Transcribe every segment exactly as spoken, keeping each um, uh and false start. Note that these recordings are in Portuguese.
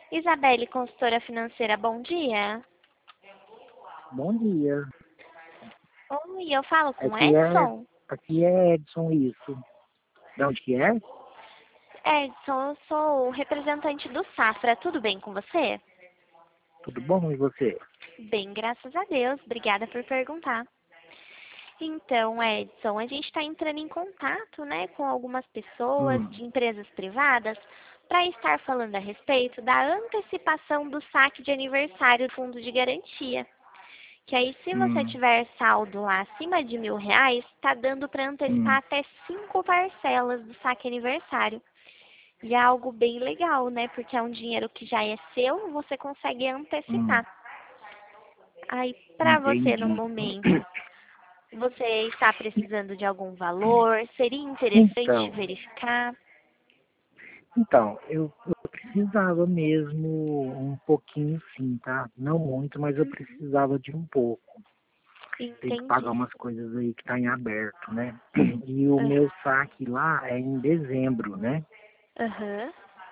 Isabelle, consultora financeira, bom dia. Bom dia. Oi, eu falo com Aqui é, Edson? aqui é Edson, isso. De onde que é? Edson, eu sou o representante do Safra, tudo bem com você? Tudo bom, e você? Bem, graças a Deus, obrigada por perguntar. Então, Edson, a gente está entrando em contato, né, com algumas pessoas Hum, de empresas privadas para estar falando a respeito da antecipação do saque de aniversário do fundo de garantia. Que aí, se você hum, tiver saldo lá acima de mil reais, está dando para antecipar hum, até cinco parcelas do saque aniversário. E é algo bem legal, né? Porque é um dinheiro que já é seu, você consegue hum, antecipar. Aí, para você no entendi. momento, você está precisando de algum valor? Seria interessante Então, verificar? então, eu, eu precisava mesmo um pouquinho sim, tá? Não muito, mas eu precisava de um pouco. Tem que pagar Entendi. umas coisas aí que tá em aberto, né? E o meu Ah, saque lá é em dezembro, né? aham.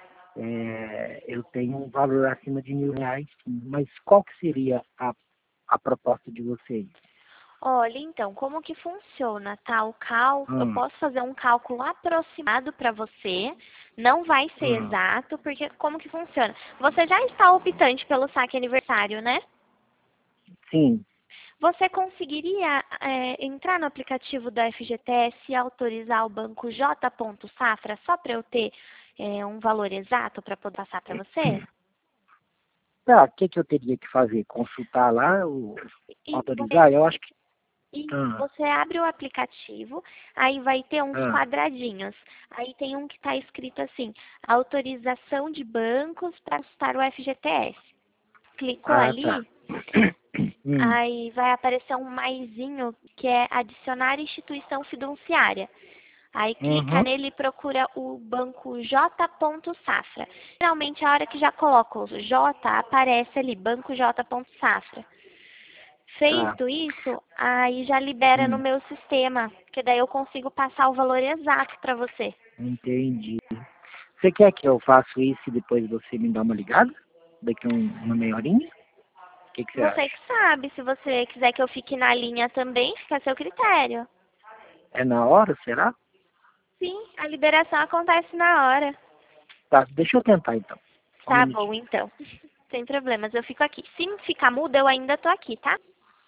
É, eu tenho um valor acima de mil reais, sim. Mas qual que seria a, a proposta de vocês? Olha, então, como que funciona, tá? O cálculo, eu Hum, posso fazer um cálculo aproximado para você, não vai ser hum, exato, porque como que funciona? Você já está optante pelo saque aniversário, né? sim. Você conseguiria é, entrar no aplicativo da F G T S e autorizar o banco J. Safra só para eu ter é, um valor exato para poder passar para você? Tá, o que, que eu teria que fazer? Consultar lá, o, E você autorizar? Eu acho que. Isso, Ah, você abre o aplicativo, aí vai ter uns ah, quadradinhos. Aí tem um que está escrito assim, autorização de bancos para estar o F G T S. Clicou ah, tá. ali, Hum, aí vai aparecer um maisinho que é adicionar instituição fiduciária. Aí clica uhum, nele e procura o banco J. Safra. Geralmente a hora que já coloca o J, aparece ali, banco J. Safra. tá. Feito isso, aí já libera no Hum, meu sistema, que daí eu consigo passar o valor exato para você. entendi. Você quer que eu faça isso e depois você me dá uma ligada? Daqui um, uma meia horinha? O que, que você Você acha? que sabe, se você quiser que eu fique na linha também, fica a seu critério. É na hora, será? Sim, a liberação acontece na hora. Tá, deixa eu tentar então. Só um Tá bom, minutinho. então. Sem problemas, eu fico aqui. Se ficar muda, eu ainda tô aqui, tá?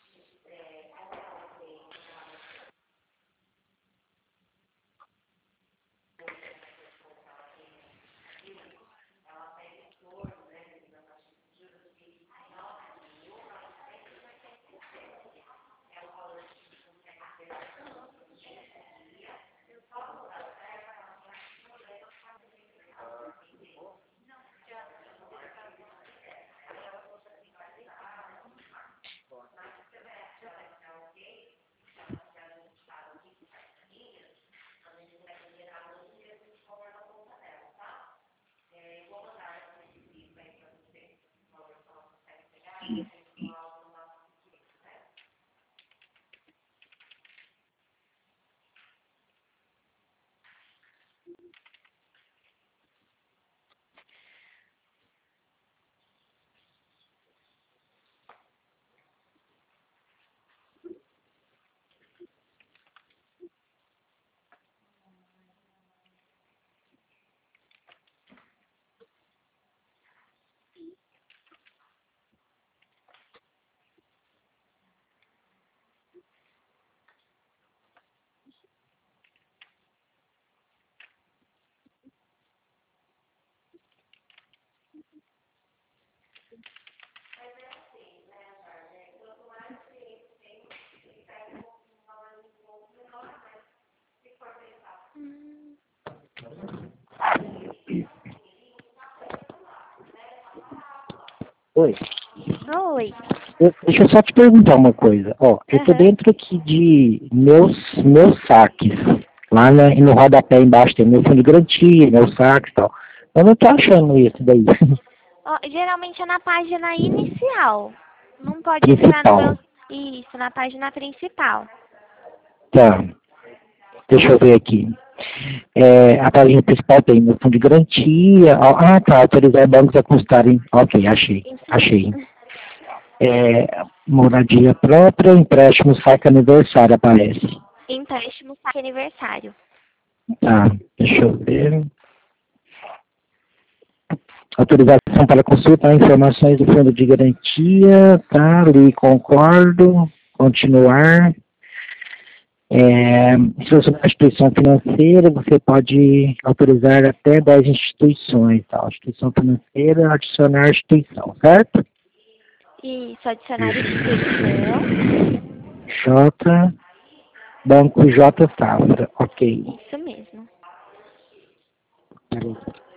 Oi. Oi. Eu- deixa eu só te perguntar uma coisa. Ó, eu tô Aham. dentro aqui de meus, meus saques. Lá né, no rodapé embaixo tem meu fundo de garantia, meus saques e tal. Eu não tô achando isso daí. Ó, geralmente é na página inicial. Não pode entrar no meu... Principal. Isso, na página principal. Tá. Deixa eu ver aqui. É, a página principal tem noção de garantia. Ah, tá, autorizar bancos a constarem. Ok, achei, Isso achei. mesmo. É, moradia própria, empréstimo, saque aniversário aparece. Empréstimo saque aniversário. Tá, deixa eu ver. Autorização para consultar informações do fundo de garantia, tá, ali concordo, continuar. É, se você é uma instituição financeira, você pode autorizar até dez instituições, tá? Instituição financeira, adicionar instituição, certo? Isso, adicionar instituição. J, Banco J Safra, ok. Isso mesmo. Peraí.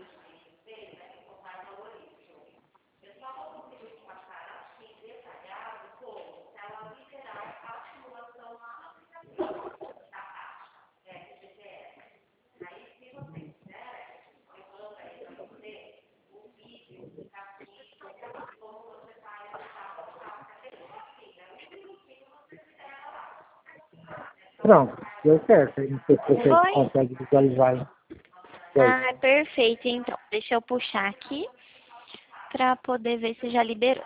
Pronto, deu certo. Não sei se você Foi? consegue visualizar. Foi. Ah, perfeito. Então, deixa eu puxar aqui para poder ver se já liberou.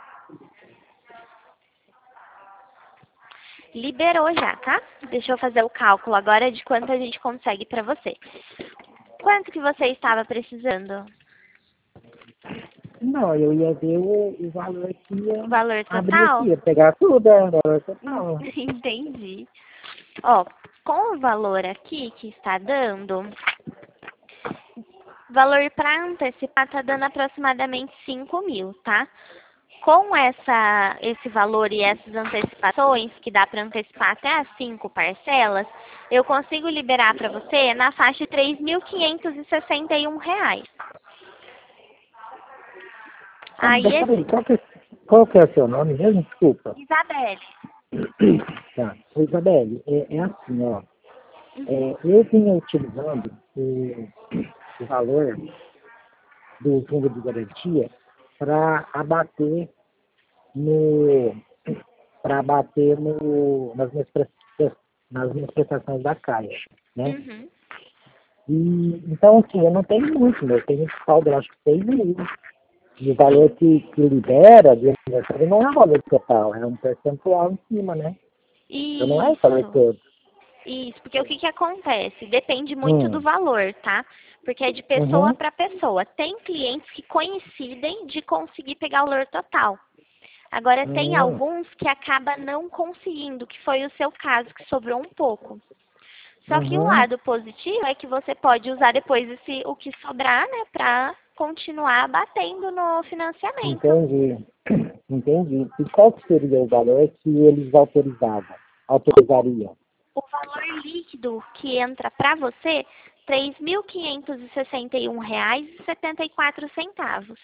Liberou já, tá? Deixa eu fazer o cálculo agora de quanto a gente consegue para você. Quanto que você estava precisando? Não, eu ia ver o, o valor que ia O valor abrir aqui, total? ia pegar tudo, é, o valor Hum, total. Entendi. Ó, com o valor aqui que está dando, valor para antecipar está dando aproximadamente cinco mil, tá? Com essa, esse valor e essas antecipações, que dá para antecipar até as cinco parcelas, eu consigo liberar para você na faixa de três mil quinhentos e sessenta e um reais. Ah, Aí, mas peraí, esse, qual que, é- qual que é o seu nome mesmo? Desculpa. Isabelle. Tá, ô, Isabelle, é, é assim, ó. É, eu venho utilizando o, o valor do fundo de garantia para abater no para abater no, nas, minhas, presta- nas minhas prestações da Caixa, né? Uhum. E, então, assim, eu não tenho muito, né? Eu tenho saldo, eu acho que seis mil. E o valor que, que libera de aniversário não é o valor total, é um percentual em cima, né? Então não é o valor Isso. todo. Isso, porque o que que acontece? Depende muito do Hum. valor, tá? Porque é de pessoa Uhum. para pessoa. Tem clientes que coincidem de conseguir pegar o valor total. Agora, tem Hum. alguns que acaba não conseguindo, que foi o seu caso, que sobrou um pouco. Só que o Uhum. lado positivo é que você pode usar depois esse, o que sobrar, né, para continuar batendo no financiamento. Entendi. Entendi. E qual que seria o valor que eles autorizavam? Autorizariam? O valor líquido que entra para você, três mil quinhentos e sessenta e um reais e setenta e quatro centavos.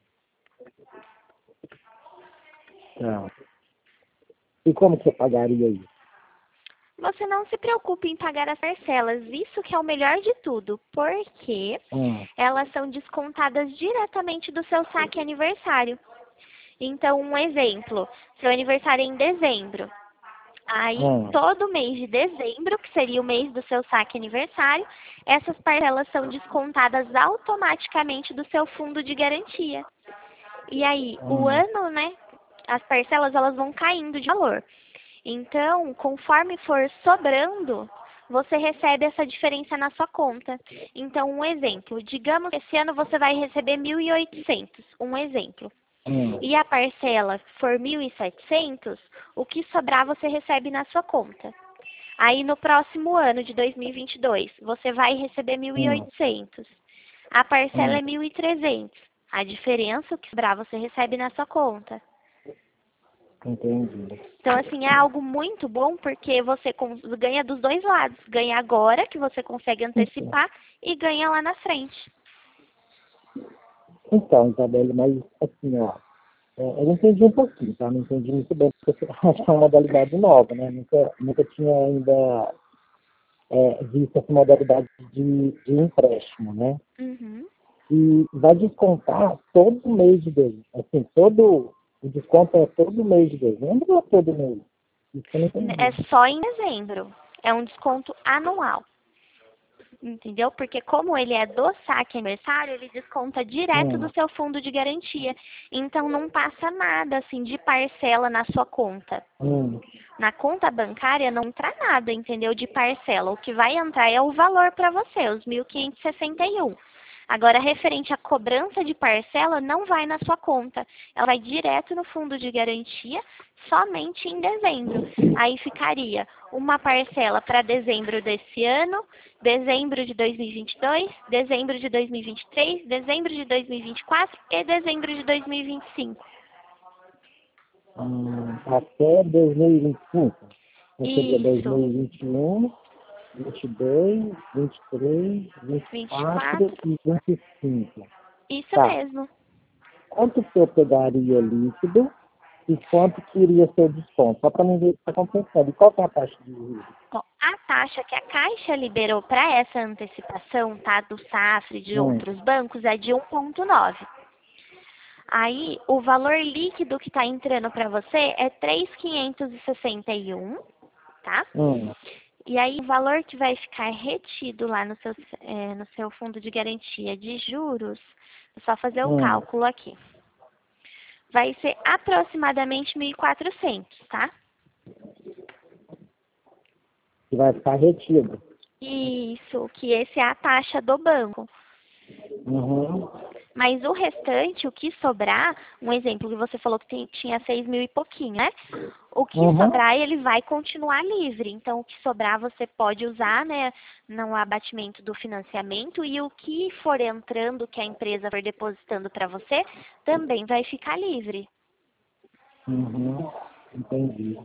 Não. E como que você pagaria isso? Você não se preocupe em pagar as parcelas, isso que é o melhor de tudo, porque Hum. elas são descontadas diretamente do seu saque aniversário. Então, um exemplo, seu aniversário é em dezembro. Aí, Hum. todo mês de dezembro, que seria o mês do seu saque aniversário, essas parcelas são descontadas automaticamente do seu fundo de garantia. E aí, o Hum. ano, né, as parcelas elas vão caindo de valor. Então, conforme for sobrando, você recebe essa diferença na sua conta. Então, um exemplo, digamos que esse ano você vai receber mil e oitocentos, um exemplo. Hum. E a parcela for mil e setecentos, o que sobrar você recebe na sua conta. Aí no próximo ano de dois mil e vinte e dois, você vai receber mil e Hum. oitocentos. A parcela Hum. é mil e trezentos. A diferença, o que sobrar, você recebe na sua conta. Entendi. Então, assim, é algo muito bom porque você ganha dos dois lados. Ganha agora, que você consegue Então, antecipar, e ganha lá na frente. então, Isabelle, mas assim, ó, é, eu entendi um pouquinho, tá? Não entendi muito bem, porque acho que é uma modalidade nova, né? Nunca, nunca tinha ainda é, visto essa modalidade de, de empréstimo, né? Uhum. E vai descontar todo mês de dezembro. Assim, todo, o desconto é todo mês de dezembro ou é todo mês? Isso que eu não É entendi. só em dezembro. É um desconto anual. entendeu? Porque como ele é do saque aniversário, ele desconta direto Hum. do seu fundo de garantia. Então não passa nada assim de parcela na sua conta. Hum. Na conta bancária não entra nada, entendeu? De parcela. O que vai entrar é o valor para você, os mil quinhentos e sessenta e um. Agora, referente à cobrança de parcela, não vai na sua conta. Ela vai direto no fundo de garantia, somente em dezembro. Aí ficaria uma parcela para dezembro desse ano, dezembro de dois mil e vinte e dois, dezembro de dois mil e vinte e três, dezembro de dois mil e vinte e quatro e dezembro de dois mil e vinte e cinco. Hum, até dois mil e vinte e cinco. Ou seja, dois mil Isso. e vinte e um, vinte e dois, vinte e três, vinte e vinte e quatro quatro. e vinte e cinco. Isso Tá. mesmo. Quanto que eu pegaria líquido e quanto que iria ser o desconto? Só para mim ver se está compensando. E qual que é a taxa de juros? Ó, a taxa que a Caixa liberou para essa antecipação, tá, do Safra e de Hum. outros bancos é de um vírgula nove. Aí, o valor líquido que está entrando para você é três mil quinhentos e sessenta e um, tá? Hum. E aí, o valor que vai ficar retido lá no seu, é, no seu fundo de garantia de juros, é só fazer o Hum. cálculo aqui. Vai ser aproximadamente mil e quatrocentos, tá? Que vai ficar retido. Isso, que esse é a taxa do banco. Uhum. Mas o restante, o que sobrar, um exemplo que você falou que tem- tinha seis mil e pouquinho, né? O que Uhum. sobrar, ele vai continuar livre. Então, o que sobrar você pode usar, né, no abatimento do financiamento e o que for entrando, que a empresa for depositando para você, também vai ficar livre. Uhum. Entendi.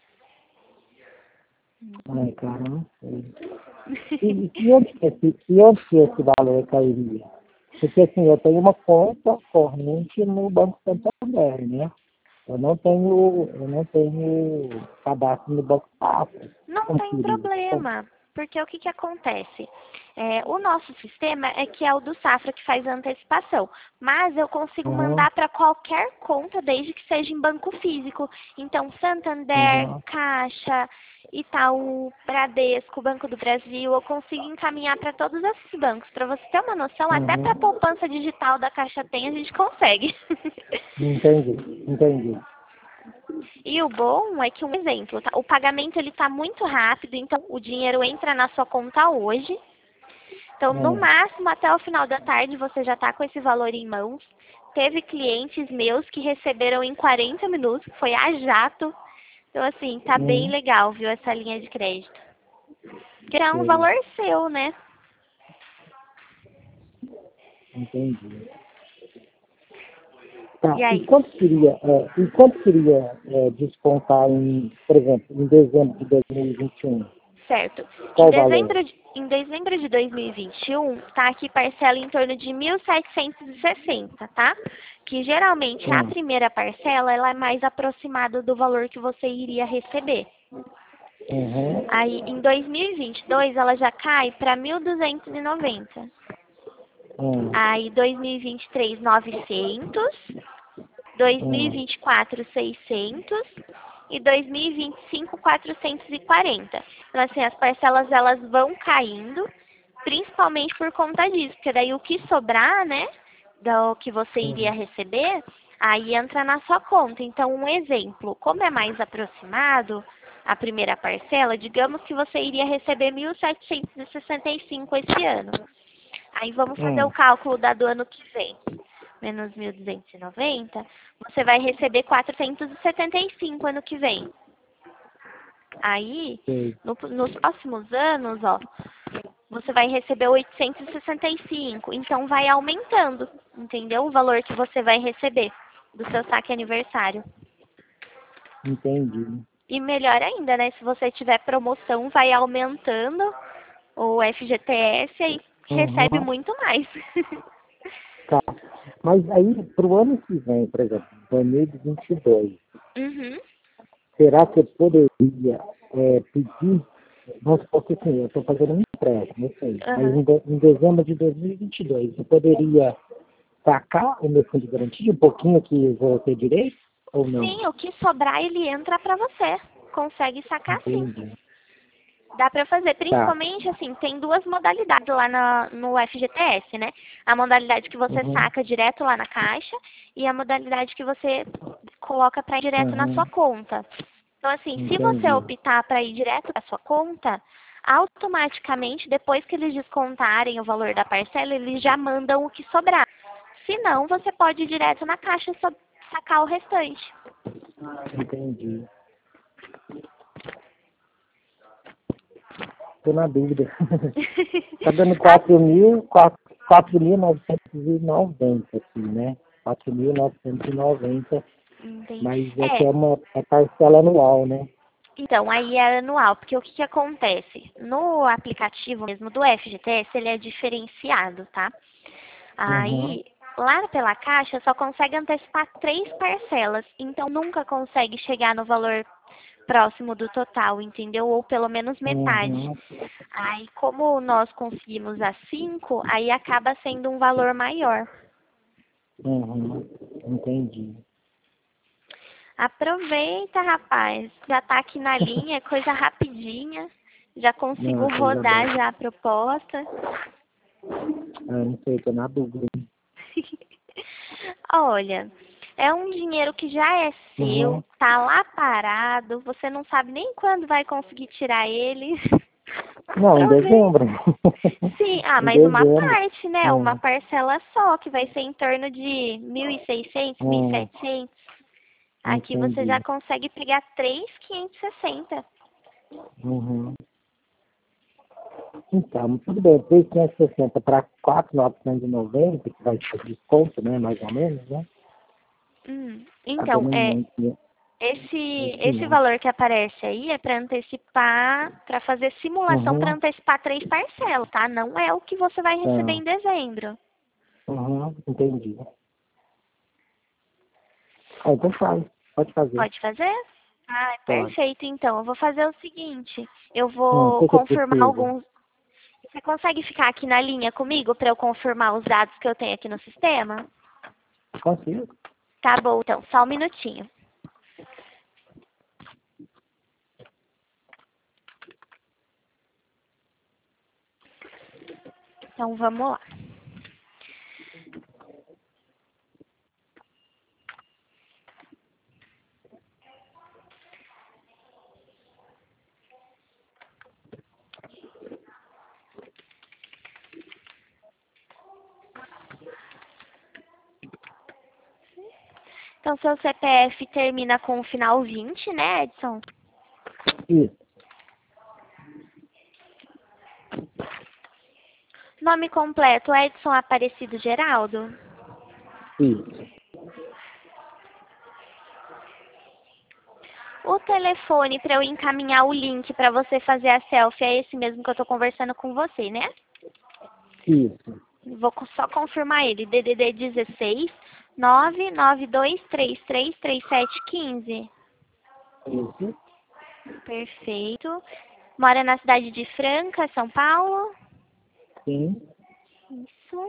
Ai, cara, não sei. E, e onde que esse, e onde que esse valor cairia? Porque assim, eu tenho uma conta corrente no Banco Santander, né? Eu não tenho, eu não tenho cadastro no Banco Safra. Não Como tem seria? problema, porque o que, que acontece? É, o nosso sistema é que é o do Safra que faz a antecipação, mas eu consigo Uhum, mandar para qualquer conta desde que seja em banco físico. Então, Santander, uhum, Caixa, Itaú, Bradesco, Banco do Brasil, eu consigo encaminhar para todos esses bancos. Para você ter uma noção, até para a uhum. poupança digital da Caixa Tem, a gente consegue. Entendi, entendi. E o bom é que, um exemplo, tá? O pagamento ele está muito rápido, então o dinheiro entra na sua conta hoje. Então, no Hum, máximo, até o final da tarde, você já está com esse valor em mãos. Teve clientes meus que receberam em quarenta minutos, foi a jato. Então, assim, tá bem hum, legal, viu, essa linha de crédito. Que é um sei, valor seu, né? entendi. Tá, E e aí? quanto seria, é, e quanto seria é, descontar em, por exemplo, em dezembro de dois mil e vinte e um? Certo. Em Qual o valor? dezembro de, em dezembro de dois mil e vinte e um, tá aqui parcela em torno de mil setecentos e sessenta, tá? Que geralmente a Hum, primeira parcela ela é mais aproximada do valor que você iria receber. uhum, Aí em dois mil e vinte e dois ela já cai para mil duzentos e noventa. hum, Aí dois mil e vinte e três novecentos, dois mil e hum, vinte e quatro seiscentos e dois mil e vinte e cinco quatrocentos e quarenta. Então assim, as parcelas elas vão caindo, principalmente por conta disso, porque daí o que sobrar, né, do que você iria hum, receber, aí entra na sua conta. Então, um exemplo, como é mais aproximado a primeira parcela, digamos que você iria receber mil setecentos e sessenta e cinco esse ano. Aí vamos fazer o hum, cálculo da do ano que vem. Menos mil duzentos e noventa, você vai receber quatrocentos e setenta e cinco ano que vem. Aí, sei, no- nos próximos anos, ó, você vai receber oitocentos e sessenta e cinco. Então, vai aumentando, entendeu? O valor que você vai receber do seu saque aniversário. entendi. E melhor ainda, né? Se você tiver promoção, vai aumentando o F G T S e recebe Uhum, muito mais. tá. Mas aí, para o ano que vem, por exemplo, dois mil e vinte e dois, Uhum. será que eu poderia é, pedir, vamos supor que assim, eu estou fazendo um empréstimo, eu sei, mas Aham. em, de- em dezembro de dois mil e vinte e dois, eu poderia sacar o meu fundo de garantia, um pouquinho que eu vou ter direito, ou não? Sim, o que sobrar ele entra para você. Consegue sacar sim. Entendi. Dá para fazer, Tá. principalmente assim, tem duas modalidades lá na, no F G T S, né? A modalidade que você Uhum. saca direto lá na caixa e a modalidade que você coloca para ir direto na Uhum. sua conta. Então, assim, se você Entendi. optar para ir direto para sua conta, automaticamente, depois que eles descontarem o valor da parcela, eles já mandam o que sobrar. Se não, você pode ir direto na caixa e só sacar o restante. Entendi. Tô na dúvida. Tá dando Ah, quatro mil, quatro mil novecentos e noventa aqui, né? quatro mil novecentos e noventa, entendi. mas é que É, é uma é parcela anual, né? então, aí é anual, porque o que, que acontece? No aplicativo mesmo do F G T S, ele é diferenciado, tá? Uhum. Aí, lá pela Caixa, só consegue antecipar três parcelas, então nunca consegue chegar no valor próximo do total, entendeu? Ou pelo menos metade. Uhum. Aí, como nós conseguimos as cinco, aí acaba sendo um valor maior. Uhum. Entendi. Aproveita, rapaz. Já tá aqui na linha, é coisa rapidinha. Já consigo Não, coisa boa. rodar já a proposta. Ah, não sei, tô na dúvida. Olha, é um dinheiro que já é seu, Uhum. tá lá parado, você não sabe nem quando vai conseguir tirar ele. Não, em Aproveita. dezembro. Sim, ah, Em mas uma dezembro. parte, né? Uma Hum, parcela só, que vai ser em torno de mil e seiscentos, hum, setecentos. Aqui você já entendi. consegue pegar três mil quinhentos e sessenta. Uhum. Então, tudo bem, três mil quinhentos e sessenta para quatro mil novecentos e noventa, que vai ser desconto, né, mais ou menos, né? Hum, Tá então, dando é, muito, né? esse, Muito esse não. valor que aparece aí é para antecipar, para fazer simulação para Uhum, antecipar três parcelas, tá? Não é o que você vai receber tá. em dezembro. Uhum, entendi. Ah, então faz, pode fazer, Pode fazer? Ah, pode. perfeito. Então, eu vou fazer o seguinte, eu Hum, o vou que que eu confirmar preciso? alguns. Você consegue ficar aqui na linha comigo para eu confirmar os dados que eu tenho aqui no sistema? Consigo? Tá bom, então, só um minutinho. Então, vamos lá. Então, seu C P F termina com o final vinte, né, Edson? Isso, Nome completo, Edson Aparecido Geraldo. isso. O telefone para eu encaminhar o link para você fazer a selfie é esse mesmo que eu estou conversando com você, né? Isso, Vou co- só confirmar ele. D D D dezesseis, nove nove dois três três três sete um cinco. isso, Perfeito. Mora na cidade de Franca, São Paulo. sim. Isso.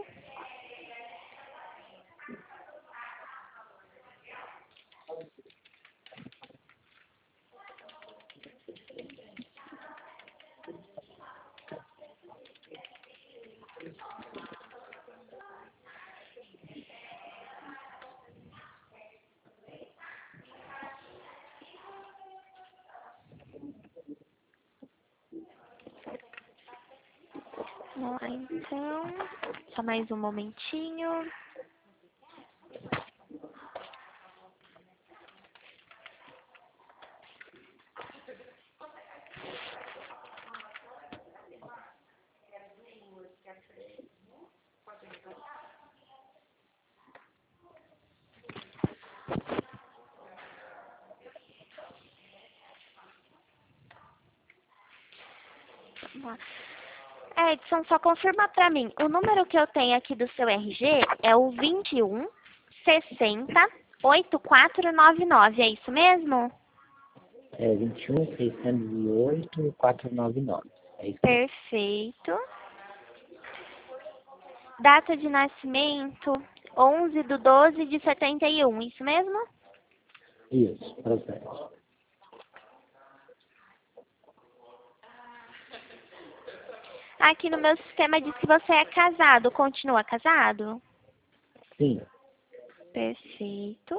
Vamos lá, então. Só mais um momentinho. Vamos lá. Edson, só confirma para mim. O número que eu tenho aqui do seu R G é o vinte e um sessenta oitenta e quatro noventa e nove. É isso mesmo? É vinte e um, seiscentos e oito, quatrocentos e noventa e nove. É isso mesmo. Perfeito. Data de nascimento, onze de doze de setenta e um. Isso mesmo? Isso, processo. Aqui no meu sistema diz que você é casado. Continua casado? Sim. Perfeito.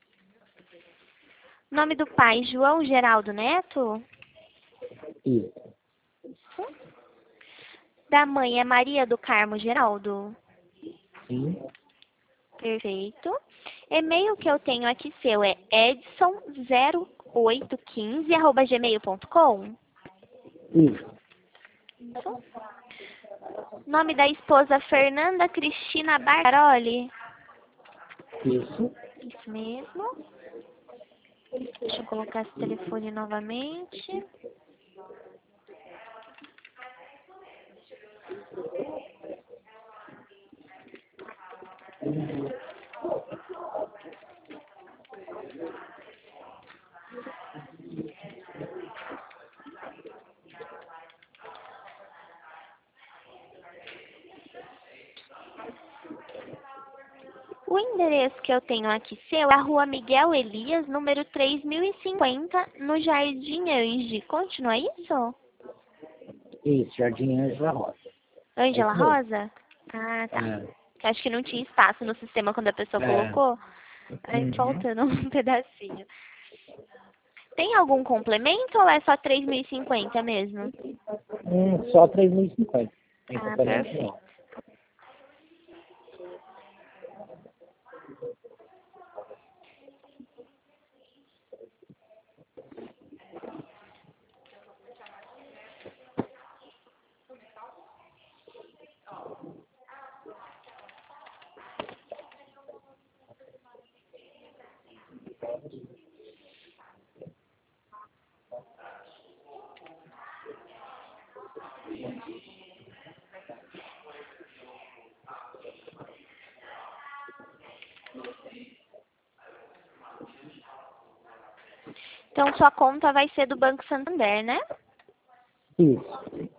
Nome do pai, João Geraldo Neto? Isso. Da mãe é Maria do Carmo Geraldo? Sim. Perfeito. E-mail que eu tenho aqui seu é edson zero oito um cinco arroba gmail ponto com? Isso. Nome da esposa, Fernanda Cristina Barcaroli? Isso. Isso mesmo. Deixa eu colocar esse telefone novamente. O endereço que eu tenho aqui seu é a Rua Miguel Elias, número três mil e cinquenta, no Jardim Ange. Continua isso? Isso, Jardim Ângela Rosa. Ângela É isso mesmo. Rosa? Ah, tá. É. Que acho que não tinha espaço no sistema quando a pessoa É. colocou. Aí Uhum. faltando um pedacinho. Tem algum complemento ou é só três mil e cinquenta mesmo? Hum, só três mil e cinquenta. Tem Ah, complemento perfeito. não. Então sua conta vai ser do Banco Santander, né? Isso.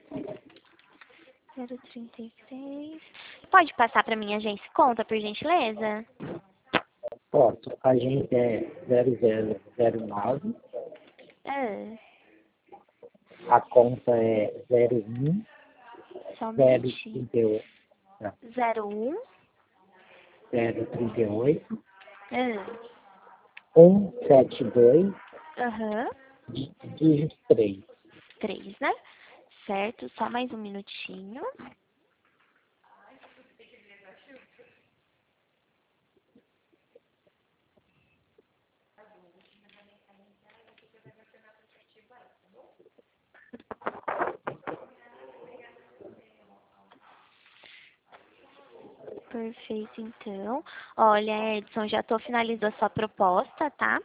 zero trinta e seis. Pode passar para minha agência conta, por gentileza? Pronto. A gente é zero zero zero nove. Ah, A conta é zero um só um zero minutinho. trinta e oito. Não, zero um. zero trinta e oito. Ah, um sete dois. aham. Dígito três. três, né? Certo, só mais um minutinho. Perfeito, então. Olha, Edson, já estou finalizando a sua proposta, tá?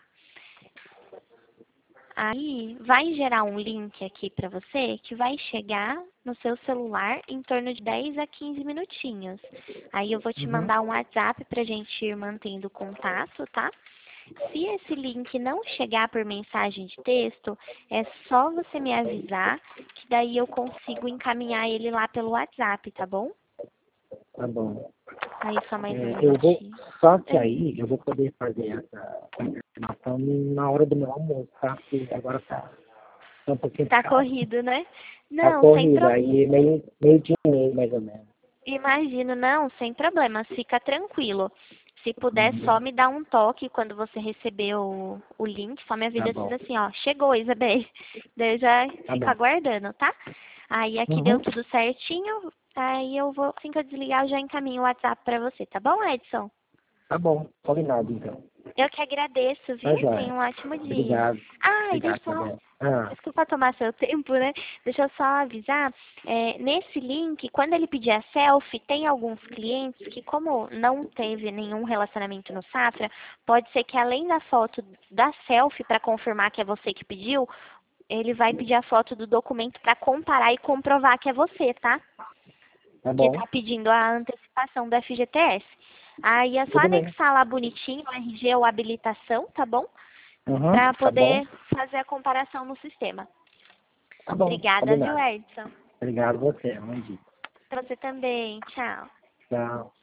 Aí vai gerar um link aqui para você que vai chegar no seu celular em torno de dez a quinze minutinhos. Aí eu vou te Uhum. mandar um WhatsApp para a gente ir mantendo contato, tá? Se esse link não chegar por mensagem de texto, é só você me avisar, que daí eu consigo encaminhar ele lá pelo WhatsApp, tá bom? Tá bom. Aí só mais um É, eu vou, minutinho. só que É. aí eu vou poder fazer essa confirmação na hora do meu almoço, tá? Porque agora tá, tá um pouquinho Tá chato. corrido, né? Tá Não, sem corrida, problema. aí meio, meio dia e meio, mais ou menos. Imagino, não, sem problema, fica tranquilo. Se puder, só Uhum. me dá um toque quando você receber o, o link, só me Tá avisa bom. assim, ó, chegou, Isabel. Daí eu já Tá fico bom. aguardando, tá? Aí aqui deu Uhum. tudo certinho, aí eu vou, assim que eu desligar, eu já encaminho o WhatsApp pra você, tá bom, Edson? Tá bom. Combinado, então. Eu que agradeço, Tá viu? Tenha joia. um ótimo dia. Obrigado. Ah, e deixa Obrigado, eu só Isabel. Ah, Desculpa tomar seu tempo, né? Deixa eu só avisar. É, nesse link, quando ele pedir a selfie, tem alguns clientes que, como não teve nenhum relacionamento no Safra, pode ser que além da foto da selfie, para confirmar que é você que pediu, ele vai pedir a foto do documento para comparar e comprovar que é você, tá? tá Que bom. tá pedindo a antecipação do F G T S. Aí é só Tudo bem. anexar lá bonitinho o R G ou habilitação, tá bom? Uhum. Para Tá bom. poder fazer a comparação no sistema. Tá bom. Obrigada, viu, Combinado. Edson? Obrigado a você. Bom dia. Pra você também. Tchau. Tchau.